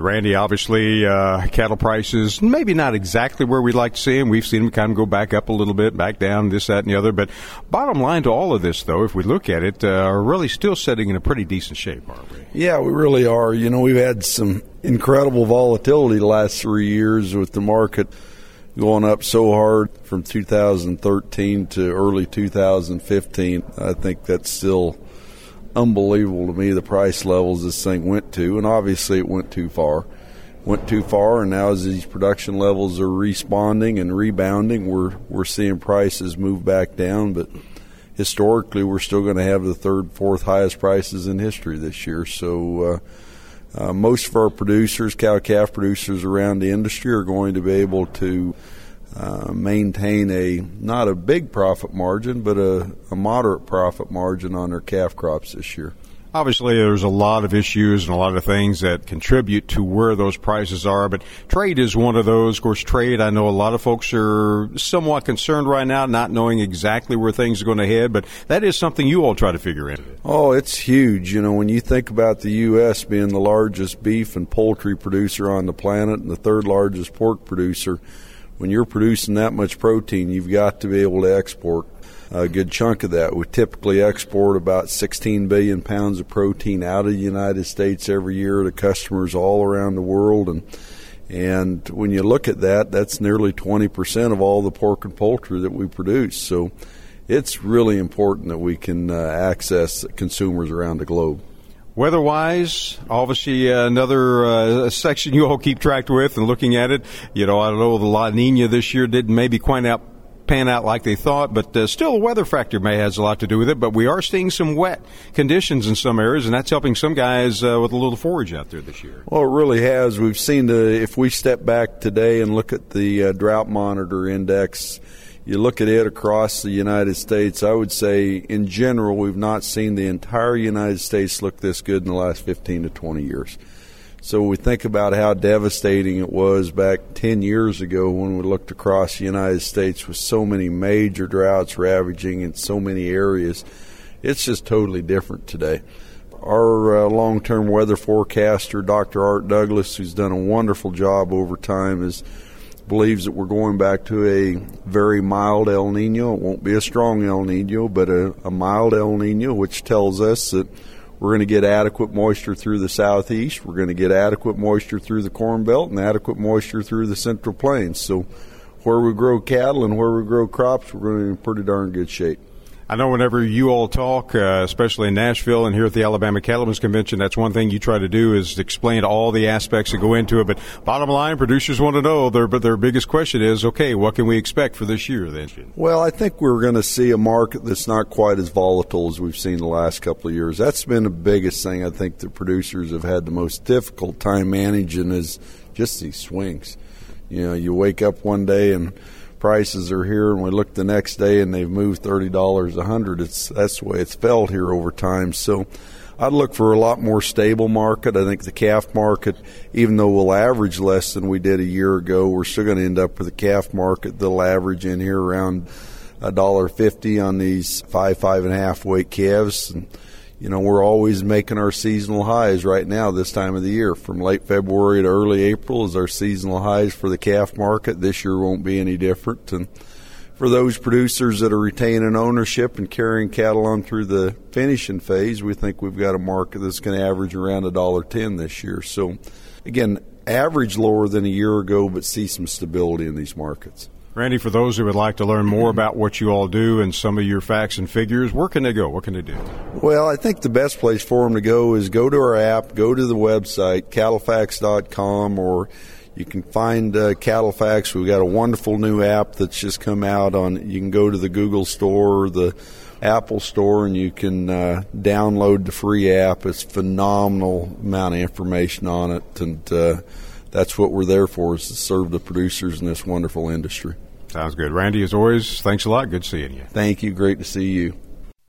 Randy, obviously, cattle prices, maybe not exactly where we'd like to see them. We've seen them kind of go back up a little bit, back down, this, that, and the other. But bottom line to all of this, though, if we look at it, are really still sitting in a pretty decent shape, aren't we? Yeah, we really are. You know, we've had some incredible volatility the last 3 years with the market going up so hard from 2013 to early 2015. I think that's still unbelievable to me, the price levels this thing went to, and obviously it went too far, and now as these production levels are responding and rebounding, we're seeing prices move back down. But historically, we're still going to have the third, fourth highest prices in history this year. So most of our producers, cow-calf producers around the industry, are going to be able to maintain not a big profit margin, but a moderate profit margin on their calf crops this year. Obviously, there's a lot of issues and a lot of things that contribute to where those prices are, but trade is one of those. Of course, trade, I know a lot of folks are somewhat concerned right now, not knowing exactly where things are going to head, but that is something you all try to figure in. Oh, it's huge. You know, when you think about the U.S. being the largest beef and poultry producer on the planet and the third largest pork producer, when you're producing that much protein, you've got to be able to export a good chunk of that. We typically export about 16 billion pounds of protein out of the United States every year to customers all around the world. And when you look at that, that's nearly 20% of all the pork and poultry that we produce. So it's really important that we can access consumers around the globe. Weather-wise, obviously another section you all keep track with and looking at it. You know, I don't know, the La Nina this year didn't maybe quite pan out like they thought, but still a weather factor has a lot to do with it. But we are seeing some wet conditions in some areas, and that's helping some guys with a little forage out there this year. Well, it really has. We've seen if we step back today and look at the drought monitor index, you look at it across the United States, I would say in general we've not seen the entire United States look this good in the last 15 to 20 years. So we think about how devastating it was back 10 years ago when we looked across the United States with so many major droughts ravaging in so many areas. It's just totally different today. Our long-term weather forecaster, Dr. Art Douglas, who's done a wonderful job over time, believes that we're going back to a very mild El Nino. It won't be a strong El Nino, but a mild El Nino, which tells us that we're going to get adequate moisture through the southeast. We're going to get adequate moisture through the Corn Belt and adequate moisture through the Central Plains. So where we grow cattle and where we grow crops, we're going to be in pretty darn good shape. I know whenever you all talk, especially in Nashville and here at the Alabama Cattlemen's Convention, that's one thing you try to do is explain all the aspects that go into it. But bottom line, producers want to know, their biggest question is, okay, what can we expect for this year then? Well, I think we're going to see a market that's not quite as volatile as we've seen the last couple of years. That's been the biggest thing I think the producers have had the most difficult time managing is just these swings. You know, you wake up one day and prices are here, and we look the next day and they've moved $30 a hundred. That's the way it's felt here over time. So I'd look for a lot more stable market. I think the calf market, even though we'll average less than we did a year ago, we're still going to end up with a calf market that'll average in here around $1.50 on these 5.5 weight calves. And you know, we're always making our seasonal highs right now this time of the year. From late February to early April is our seasonal highs for the calf market. This year won't be any different. And for those producers that are retaining ownership and carrying cattle on through the finishing phase, we think we've got a market that's going to average around $1.10 this year. So, again, average lower than a year ago, but see some stability in these markets. Randy, for those who would like to learn more about what you all do and some of your facts and figures, where can they go? What can they do? Well, I think the best place for them to go is go to our app, go to the website, CattleFacts.com, or you can find CattleFacts. We've got a wonderful new app that's just come out. You can go to the Google Store or the Apple Store, and you can download the free app. It's a phenomenal amount of information on it, and that's what we're there for, is to serve the producers in this wonderful industry. Sounds good. Randy, as always, thanks a lot. Good seeing you. Thank you. Great to see you.